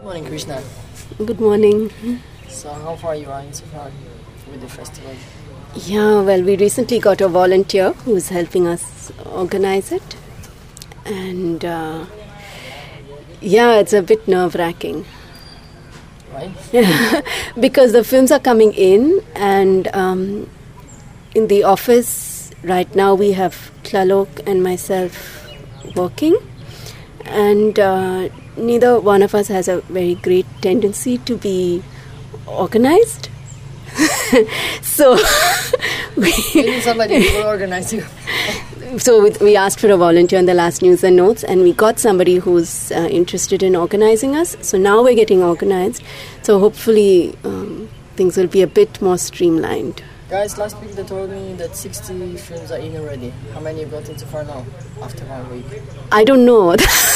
Morning, Krishna. Good morning. So, how far you are in so far with the festival? Yeah, well, we recently got a volunteer who's helping us organize it. And yeah, it's a bit nerve-wracking. Right? Because the films are coming in, and in the office right now we have Tlalok and myself working. And neither one of us has a very great tendency to be organized. So We need somebody who will organize you. we asked for a volunteer in the last news and notes, and we got somebody who's interested in organizing us. So now we're getting organized. So hopefully things will be a bit more streamlined. Guys, last week they told me that 60 films are in already. How many you got in so far now, after 1 week? I don't know.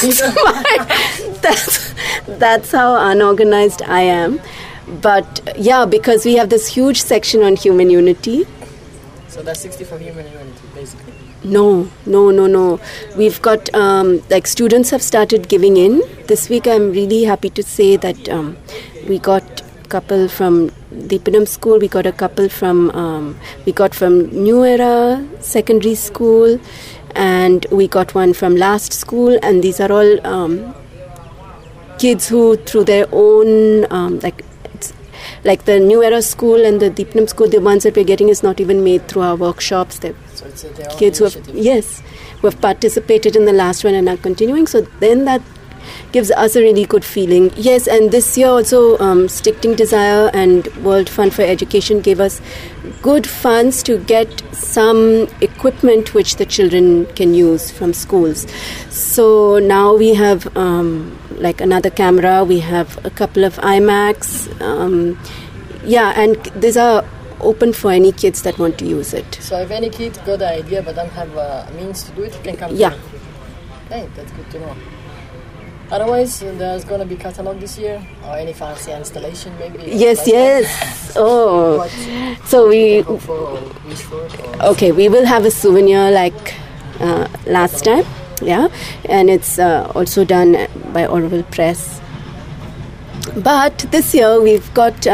That's how unorganized I am. But yeah, because we have this huge section on human unity. So that's 60 for human humanity, basically. No. We've got, students have started giving in. This week I'm really happy to say that we got a couple from Deepanam School, we got a couple from, New Era Secondary School, and we got one from Last School, and these are all kids who, through their own, like the New Era School and the Deepanam School, the ones that we're getting is not even made through our workshops. They're So it's their own kids initiative. who have participated in the last one and are continuing. So then that gives us a really good feeling. Yes, and this year also Stichting Desire and World Fund for Education gave us good funds to get some equipment which the children can use from schools. So now we have another camera, we have a couple of iMacs. And these are open for any kids that want to use it. So if any kid got the idea but don't have a means to do it, he can come. Yeah. To you. Hey, that's good to know. Otherwise, there's going to be catalog this year, or any fancy installation maybe? Yes. Oh. What So you can hope for or wish for? Or Okay, we will have a souvenir like last time, yeah, and it's also done by Orwell Press. But this year we've got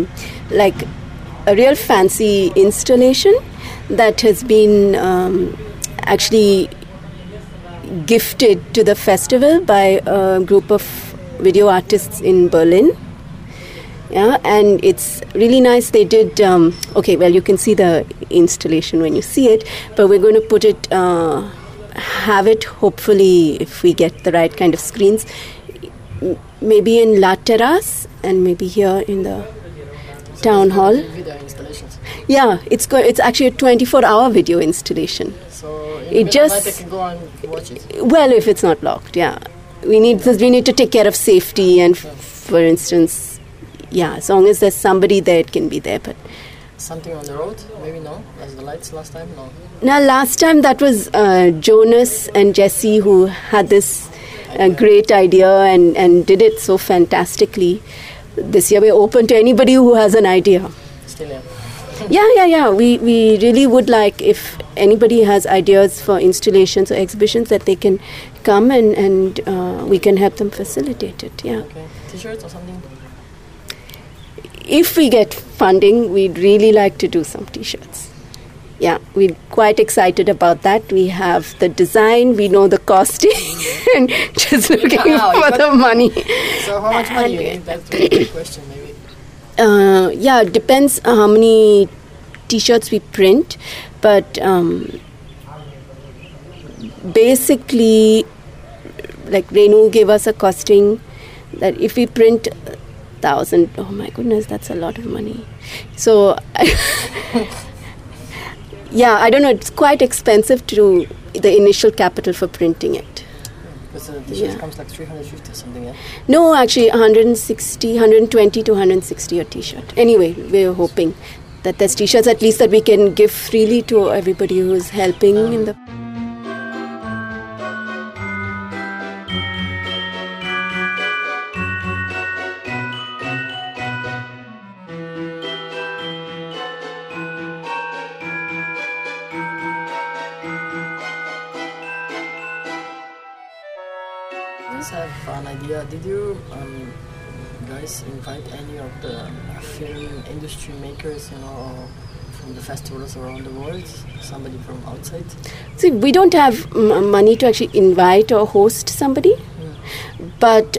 a real fancy installation that has been actually gifted to the festival by a group of video artists in Berlin. Yeah, and it's really nice. They did, you can see the installation when you see it, but we're going to put it, have it, hopefully, if we get the right kind of screens, maybe in La Terrace and maybe here in the town hall. video installations. Yeah, it's actually a 24-hour video installation. So in It the middle of just- the night, they can go and watch it. Well, if it's not locked, yeah. We need to take care of safety, and for instance, yeah, as long as there's somebody there, it can be there. But Something on the road? Maybe no? As the lights last time? No. now, last time that was Jonas and Jesse who had this great idea and did it so fantastically. This year we're open to anybody who has an idea. Still, yeah. Yeah. We really would like, if anybody has ideas for installations or exhibitions, that they can come and we can help them facilitate it. Yeah. Okay. T-shirts or something? If we get funding, we'd really like to do some T-shirts. Yeah, we're quite excited about that. We have the design, we know the costing, and just looking Wow, you for got the money. So how much money you need? That's a good question, maybe. It depends how many T-shirts we print, but basically, like Renu gave us a costing that if we print 1,000, oh my goodness, that's a lot of money. So, yeah, I don't know, it's quite expensive to do the initial capital for printing it. Because the T-shirt Yeah. comes like 350 or something, yeah? No, actually 120 to 160 a T-shirt. Anyway, we're hoping that there's T-shirts at least that we can give freely to everybody who's helping in the... I just have an idea. Did you guys invite any of the film industry makers, from the festivals around the world? Somebody from outside? See, we don't have money to actually invite or host somebody, but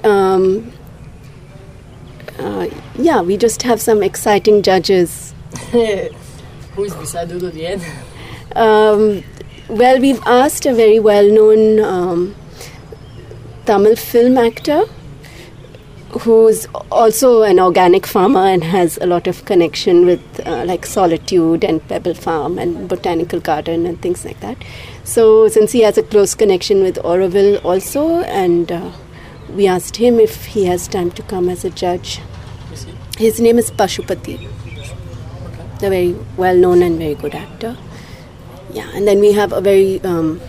we just have some exciting judges. Who is beside Udo Dien? Well, we've asked a very well-known Tamil film actor who's also an organic farmer and has a lot of connection with like Solitude and Pebble Farm and Botanical Garden and things like that. So since he has a close connection with Auroville also, and we asked him if he has time to come as a judge. His name is Pashupati. A very well-known and very good actor. Yeah, and then we have a very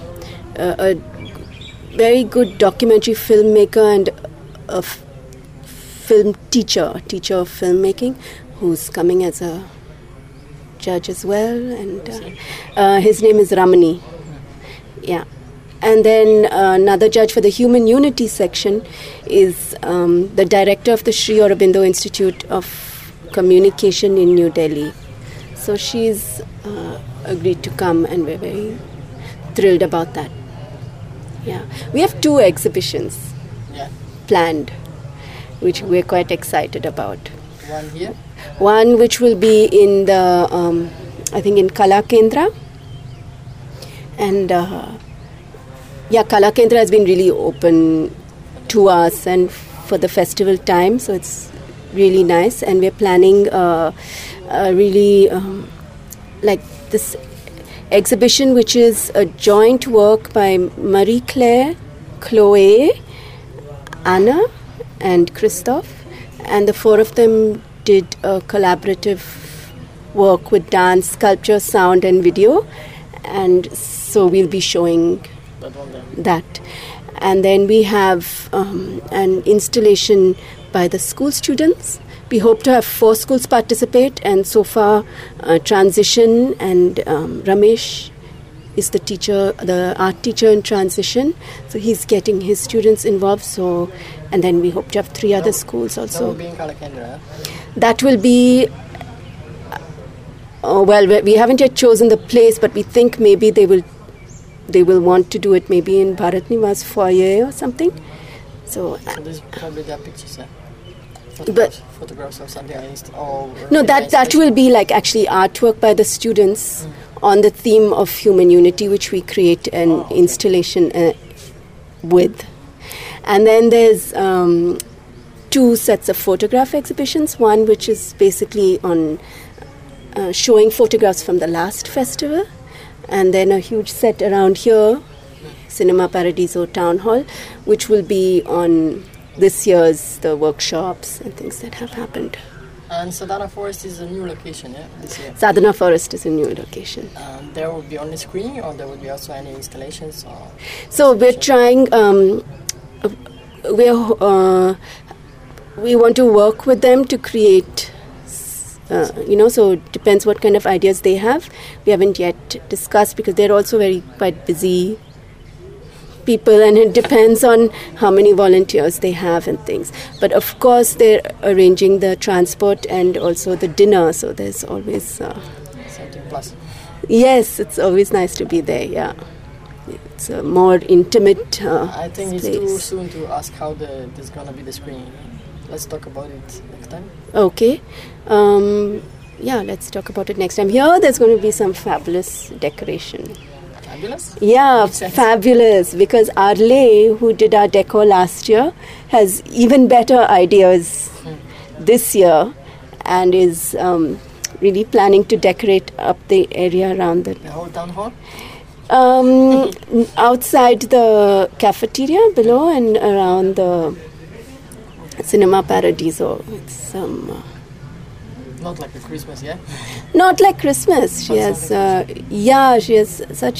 good documentary filmmaker and a film teacher of filmmaking, who's coming as a judge as well, and his name is Ramani. Yeah, and then another judge for the Human Unity section is the director of the Sri Aurobindo Institute of Communication in New Delhi. So she's agreed to come, and we're very thrilled about that. Yeah, we have 2 exhibitions planned, which we're quite excited about. One here? One which will be in the, I think in Kala Kendra. And Kala Kendra has been really open to us and for the festival time, so it's really nice. And we're planning really like this exhibition, which is a joint work by Marie Claire, Chloe, Anna and Christophe, and the 4 of them did a collaborative work with dance, sculpture, sound and video, and so we'll be showing that. And then we have an installation by the school students. We hope to have 4 schools participate, and so far Transition and Ramesh is the teacher, the art teacher in Transition. So he's getting his students involved. So, and then we hope to have 3 other schools also. That will be in Kala Kendra? That will be, we haven't yet chosen the place, but we think maybe they will want to do it maybe in Bharat Niwas foyer or something. So this probably their pictures, photographs of something. No, that will be like actually artwork by the students on the theme of human unity, which we create an installation with. And then there's 2 sets of photograph exhibitions. One which is basically on showing photographs from the last festival, and then a huge set around here, Cinema Paradiso Town Hall, which will be on this year's the workshops and things that have happened. And Sadhana Forest is a new location, this year? Sadhana Forest is a new location. There will be only screening, or there will be also any installations? So we're trying, we want to work with them to create, so it depends what kind of ideas they have. We haven't yet discussed because they're also quite busy people, and it depends on how many volunteers they have and things. But of course they're arranging the transport and also the dinner, so there's always something plus. Yes, it's always nice to be there. Yeah, it's a more intimate I think it's place. too soon to ask how there's gonna be the screening. Let's talk about it next time. Okay. Let's talk about it next time. Here there's going to be some fabulous decoration. Fabulous? Yeah, fabulous, because Arle, who did our decor last year, has even better ideas this year and is really planning to decorate up the area around the whole town hall? Outside the cafeteria below and around the Cinema Paradiso. It's not like a Christmas, yeah? Not like Christmas. She has such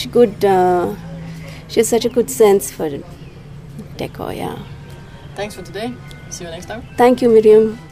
a good sense for decor, yeah. Thanks for today. See you next time. Thank you, Miriam.